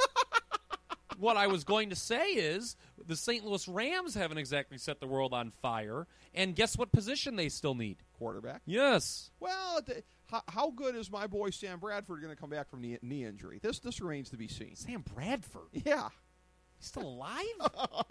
What I was going to say is the Saint Louis Rams haven't exactly set the world on fire, and guess what position they still need? Quarterback. Yes. Well, it- how, how good is my boy Sam Bradford going to come back from knee, knee injury? This this remains to be seen. Sam Bradford. Yeah. He's still alive?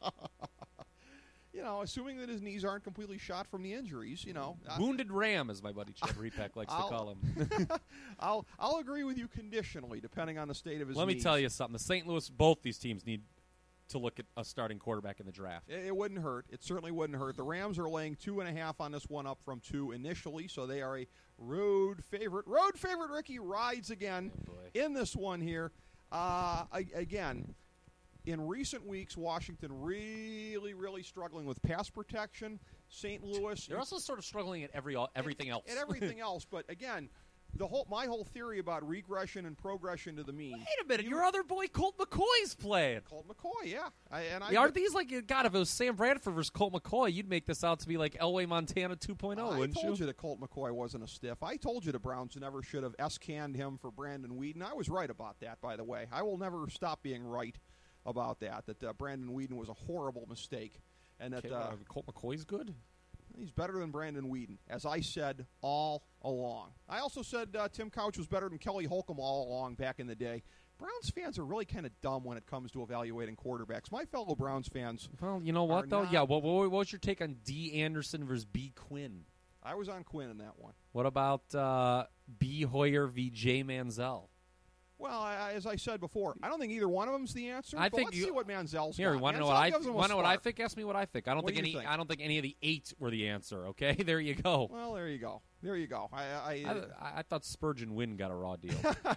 You know, assuming that his knees aren't completely shot from the injuries, you know. I- Wounded Ram, as my buddy Chad Repack likes I'll- to call him. I'll I'll agree with you conditionally, depending on the state of his Let me knees. tell you something. The Saint Louis, both these teams need to look at a starting quarterback in the draft. It, it wouldn't hurt. It certainly wouldn't hurt. The Rams are laying two and a half on this one, up from two initially, so they are a road favorite. Road favorite Ricky rides again Oh, boy. in this one here. Uh, I, again, in recent weeks, Washington really, really struggling with pass protection. Saint Louis, They're also sort of struggling at every everything else. and everything else. But again, the whole my whole theory about regression and progression to the mean. Wait a minute. Your other boy, Colt McCoy's playing. Colt McCoy, yeah, I, and I Yeah, aren't these like, God, if it was Sam Bradford versus Colt McCoy, you'd make this out to be like Elway Montana two point oh, I wouldn't told you? you that Colt McCoy wasn't a stiff. I told you the Browns never should have S-canned him for Brandon Whedon. I was right about that, by the way. I will never stop being right about that, that uh, Brandon Whedon was a horrible mistake. And that Okay, uh, well, Colt McCoy's good? he's better than Brandon Whedon, as I said all along. I also said uh, Tim Couch was better than Kelly Holcomb all along back in the day. Browns fans are really kind of dumb when it comes to evaluating quarterbacks. My fellow Browns fans, Well, you know what, are though? not- Yeah, what, what, what was your take on D. Anderson versus B. Quinn? I was on Quinn in that one. What about uh, B. Hoyer v. J. Manziel? Well, I, as I said before, I don't think either one of them's the answer. I but think let's you- see what Manziel's Here, got. want to know Manziel what I gives him a want to know what I spark. think? Ask me what I think. I don't What think do you any. think? I don't think any of the eight were the answer. Okay, there you go. Well, there you go. There you go. I, I, I, I, I thought Spurgeon Wynn got a raw deal.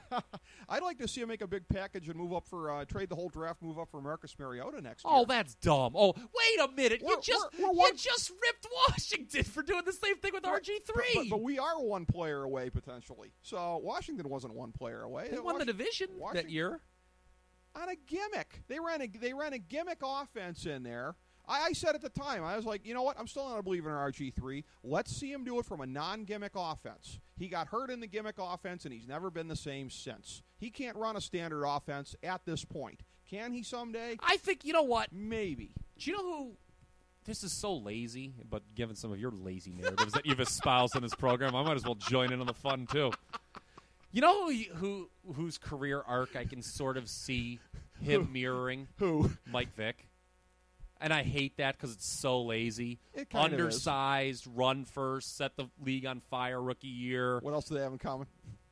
I'd like to see him make a big package and move up for uh, trade the whole draft, move up for Marcus Mariota next year. Oh, that's dumb. Oh, wait a minute. You We're- just we're- we're you one- just ripped Washington for doing the same thing with R G But, three. but, but we are one player away potentially. So Washington wasn't one player away. They won the division Washington- that year. on a gimmick. They ran a they ran a gimmick offense in there. I, I said at the time, I was like, you know what? I'm still not a believer in R G three. Let's see him do it from a non-gimmick offense. He got hurt in the gimmick offense, and he's never been the same since. He can't run a standard offense at this point. Can he someday? I think, you know what? Maybe. Do you know who? This is so lazy, but given some of your lazy narratives that you've espoused in this program, I might as well join in on the fun, too. You know who, who whose career arc I can sort of see him mirroring? Who? Mike Vick. And I hate that because it's so lazy. It kind of Undersized, run first, set the league on fire rookie year. What else do they have in common?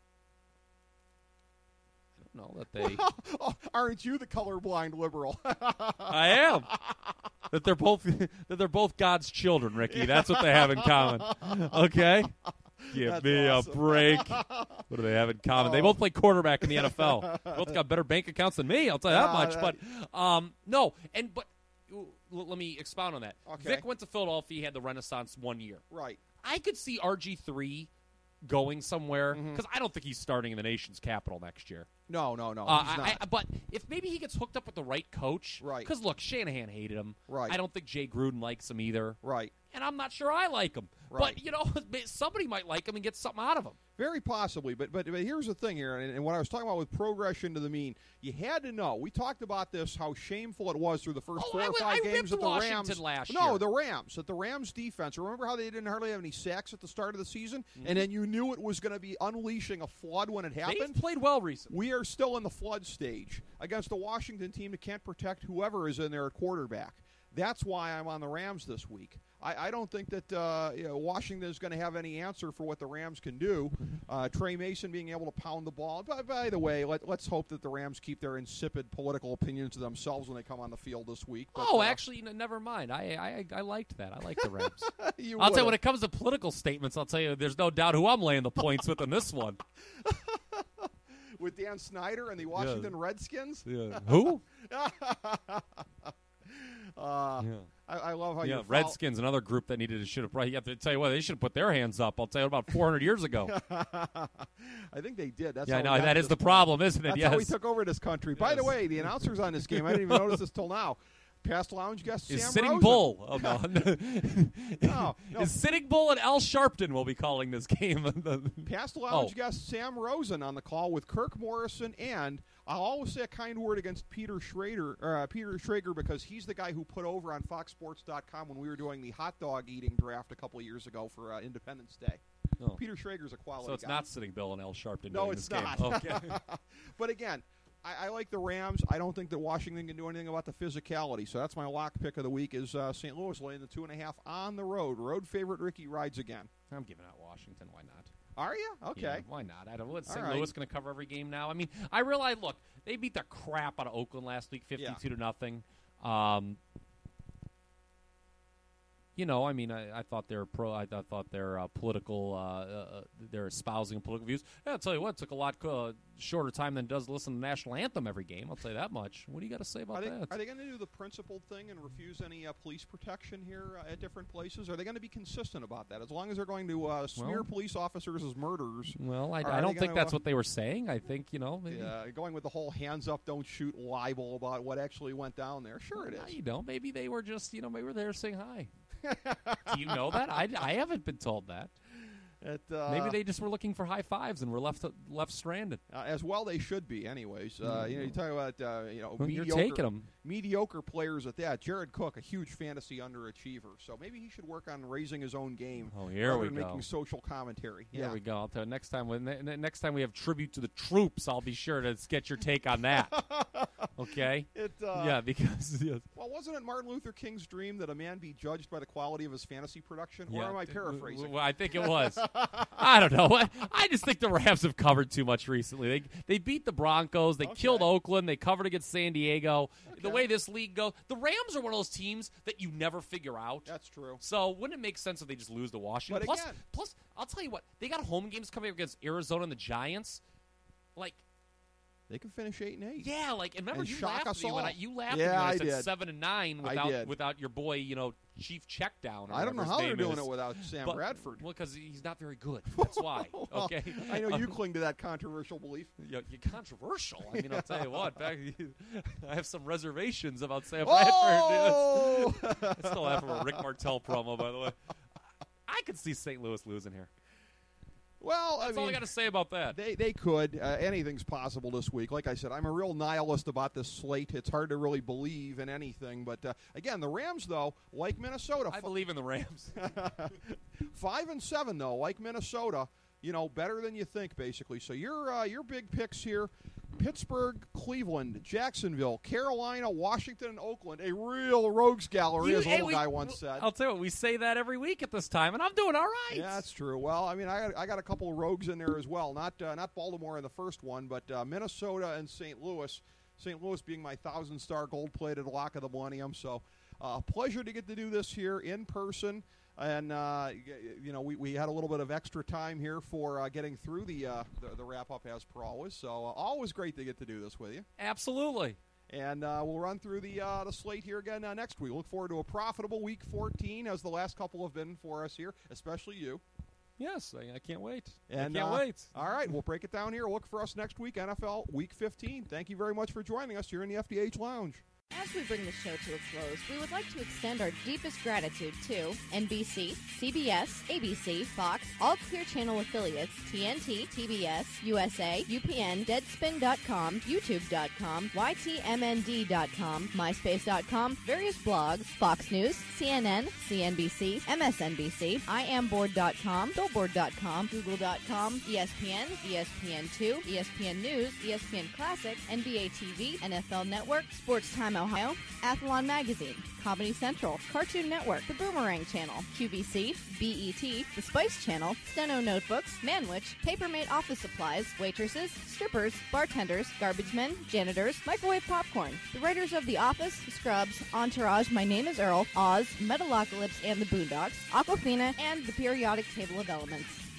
I don't know that they... oh, aren't you the colorblind liberal? I am. That they're both that they're both God's children, Ricky. That's what they have in common. Okay? Give That's me awesome. a break. What do they have in common? Oh. They both play quarterback in the N F L. Both got better bank accounts than me, I'll tell you that Uh, much. that- But um, no, and but l- let me expound on that. Okay. Vic went to Philadelphia, he had the Renaissance one year. Right. I could see R G three going somewhere Mhm. because I don't think he's starting in the nation's capital next year. No, no, no. Uh, he's I, not. I, but if maybe he gets hooked up with the right coach, Right. Because look, Shanahan hated him. Right. I don't think Jay Gruden likes him either, right. and I'm not sure I like him. Right. But you know, somebody might like him and get something out of him. Very possibly, but, but but here's the thing here, and, and what I was talking about with progression to the mean, you had to know. We talked about this, how shameful it was through the first Oh, four I or w- five I games ripped that the Washington Rams. last no, year. the Rams, that the Rams defense. Remember how they didn't hardly have any sacks at the start of the season, Mm-hmm. and then you knew it was going to be unleashing a flood when it happened. They've played well recently. We are still in the flood stage against a Washington team that can't protect whoever is in there at quarterback. That's why I'm on the Rams this week. I, I don't think that uh, you know, Washington is going to have any answer for what the Rams can do. Uh, Trey Mason being able to pound the ball. By, by the way, let, let's hope that the Rams keep their insipid political opinions to themselves when they come on the field this week. But, oh, uh, actually, n- never mind. I, I I liked that. I like the Rams. you I'll tell you, would've. when it comes to political statements, I'll tell you, there's no doubt who I'm laying the points with in this one. With Dan Snyder and the Washington Redskins. Yeah. Who? Uh, Yeah. I, I love how Yeah, you Redskins, another group that needed to should have probably. You have to tell you what, they should have put their hands up. I'll tell you about four hundred years ago. I think they did. That's yeah, how we no, got that to is this the point. problem, isn't it? That's yes. how we took over this country. By the Yes. way, the announcers on this game, I didn't even notice this till now. Past lounge guest is Sam Sitting Rosen. Bull. Oh, no. No, no. Is Sitting Bull and Al Sharpton will be calling this game. Past lounge Oh. guest Sam Rosen on the call with Kirk Morrison, and I'll always say a kind word against Peter Schrader, or, uh, Peter Schrager, because he's the guy who put over on Fox Sports dot com when we were doing the hot dog eating draft a couple of years ago for uh, Independence Day. Oh. Peter Schrager's a quality So it's guy. not Sitting Bill and Al Sharpton No, doing it's this not. game. Okay. But again, I, I like the Rams. I don't think that Washington can do anything about the physicality. So that's my lock pick of the week is uh, Saint Louis laying the two and a half on the road. Road favorite Ricky rides again. I'm giving out Washington. Why not? Are you? Okay. Yeah, why not? I don't. What's All Saint right. Louis going to cover every game now? I mean, I realize. Look, they beat the crap out of Oakland last week, fifty-two to nothing. Um, you know, I mean, I, I thought they're pro. I, I thought their uh, political, uh, uh, they're espousing political views. Yeah, I'll tell you what, it took a lot uh, shorter time than it does to listen to the national anthem every game. I'll tell you that much. What do you got to say about Are they, that? are they going to do the principled thing and refuse any uh, police protection here uh, at different places? Are they going to be consistent about that? As long as they're going to uh, smear Well- police officers as murderers, well, I, Are I they don't think gonna, that's uh, what they were saying. I think you know, maybe. uh, going with the whole hands up, don't shoot libel about what actually went down there. Sure it No, is. you don't. Maybe they were just, you know, maybe they were saying hi. Do you know that? I, I haven't been told that. It, uh, Maybe they just were looking for high fives and were left left stranded. Uh, as well, they should be, anyways. Uh, you know, you talk about uh, you know Well, you're mediocre, taking 'em. mediocre players at that. Jared Cook, a huge fantasy underachiever, so maybe he should work on raising his own game. Oh, here rather we than go. making social commentary. Here yeah, we go. I'll tell you, next time when ne- ne- next time we have tribute to the troops, I'll be sure to get your take on that. Okay? It, uh, yeah, because yes. Well, wasn't it Martin Luther King's dream that a man be judged by the quality of his fantasy production? Or Yeah. am I W- paraphrasing? w- I think it was. I don't know. I, I just think the Rams have covered too much recently. They they beat the Broncos. They Okay. killed Oakland. They covered against San Diego. The Okay. way this league goes, the Rams are one of those teams that you never figure out. That's true. So wouldn't it make sense if they just lose to Washington? But plus, again- plus, I'll tell you what, they got home games coming up against Arizona and the Giants. Like, They can finish eight and eight. Yeah, like and remember And you shock laughed us at me when all. I you laughed Yeah, at me when I, I said did. seven and nine I without did. without your boy, you know, Chief Checkdown. Or I don't whatever know his how they're name doing is. it without Sam But- Bradford. Well, because he's not very good. That's why. Well, Okay. I know you Um, cling to that controversial belief. You're, you're controversial. I mean, I'll tell you what. Back, I have some reservations about Sam Bradford. Oh! I still have a Rick Martel promo, by the way. I could see Saint Louis losing here. Well, I That's mean, all I got to say about that. They they could. Uh, anything's possible this week. Like I said, I'm a real nihilist about this slate. It's hard to really believe in anything. But uh, again, the Rams, though, like Minnesota, I fi- believe in the Rams. five and seven, though, like Minnesota, you know, better than you think, basically. So your uh, your big picks here: Pittsburgh, Cleveland, Jacksonville, Carolina, Washington, and Oakland. A real rogues gallery, You- as a hey, little we- guy once said. I'll tell you what, we say that every week at this time, and I'm doing all right. Yeah, that's true. Well, I mean, I got, I got a couple of rogues in there as well. Not uh, not Baltimore in the first one, but uh, Minnesota and Saint Louis. Saint Louis being my thousand-star gold-plated lock of the millennium. So, uh, pleasure to get to do this here in person. And uh, y- you know, we, we had a little bit of extra time here for uh, getting through the uh, the, the wrap-up as per always. So, uh, always great to get to do this with you. Absolutely. And uh, we'll run through the uh, the slate here again uh, next week. Look forward to a profitable week fourteen, as the last couple have been for us here, especially you. Yes, I, I can't wait. And, I can't uh, wait. All right, we'll break it down here. Look for us next week, N F L Week fifteen. Thank you very much for joining us here in the F D H Lounge. As we bring the show to a close, we would like to extend our deepest gratitude to N B C, C B S, A B C, Fox, all Clear Channel affiliates, T N T, T B S, U S A, U P N, Deadspin dot com, YouTube dot com, Y T M N D dot com, MySpace dot com, various blogs, Fox News, C N N, C N B C, M S N B C, I am board dot com, Billboard dot com, Google dot com, E S P N, E S P N two, E S P N News, E S P N Classic, N B A T V, N F L Network, Sports Time Ohio, Athlon Magazine, Comedy Central, Cartoon Network, The Boomerang Channel, Q V C, B E T, The Spice Channel, Steno Notebooks, Manwich, Papermate Office Supplies, waitresses, strippers, bartenders, garbage men, janitors, microwave popcorn, the writers of The Office, Scrubs, Entourage, My Name is Earl, Oz, Metalocalypse and the Boondocks, Aquafina, and the periodic table of elements.